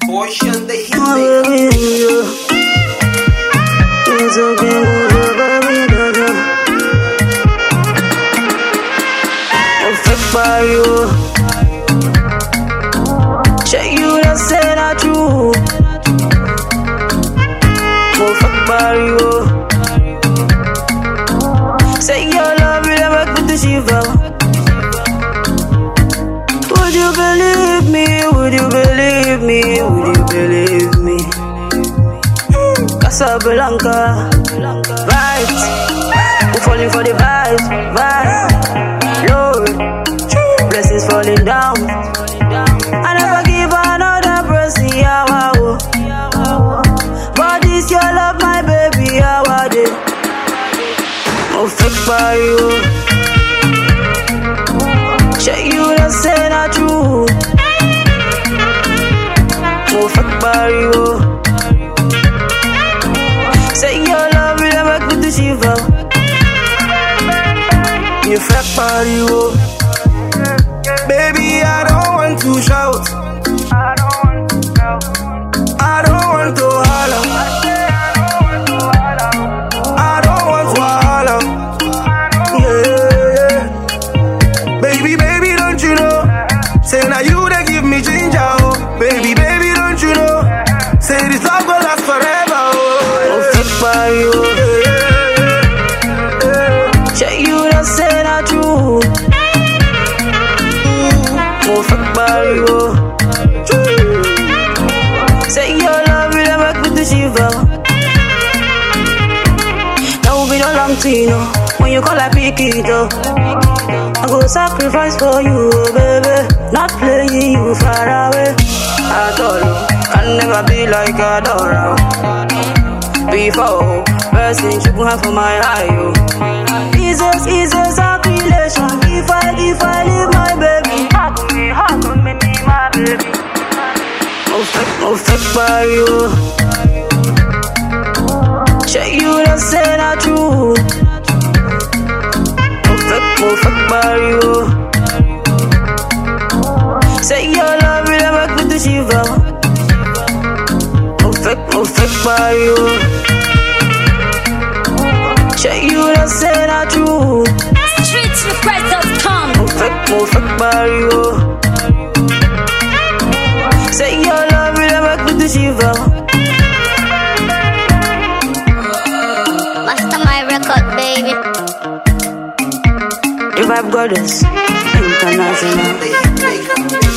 Portion the hit Oh maker. baby, it's okay, baby, I'm fit by you. Check you that say that true. I'm fit by you. Say your love will never make me shiver. Would you believe me? Would you believe me? Would you believe me? Casablanca, vibes. I'm falling for the vibes, vibes. Lord, blessings falling down. I never give another person, yeah, wow. But this your love, my baby, yeah, wow. I'm fit by you. Check you that say that true. I'm fit by you. Say your love will never make me shiver. You fat body, oh. Baby, I don't want to shout. I don't want to holler. I don't want to holler. Yeah. Baby, baby, don't you know? Say now you that give me ginger, oh. Baby, baby, don't you know? Say this love will last forever, oh. I'm fit by you. Check you that say that true. I'm fit by you. Say your love will never make me shiver. That will be no long thing, no. When you call I pick it up, I go sacrifice for you, baby. Not playing you far away at all. Can never be like a Dora. Before, person you can have for my eye, yo. It's a sacrilation. If I leave my baby, hug me, my baby. I'm fit by you. Check you that say that true. I'm fit by you. Say your love will never make me shiver. I'm fit by you. Check you that say that true. Streetsrequest.com. I'm fit by you. Say your love will never make me shiver. Master my record, baby. The Vibe Goddess International. The hit maker.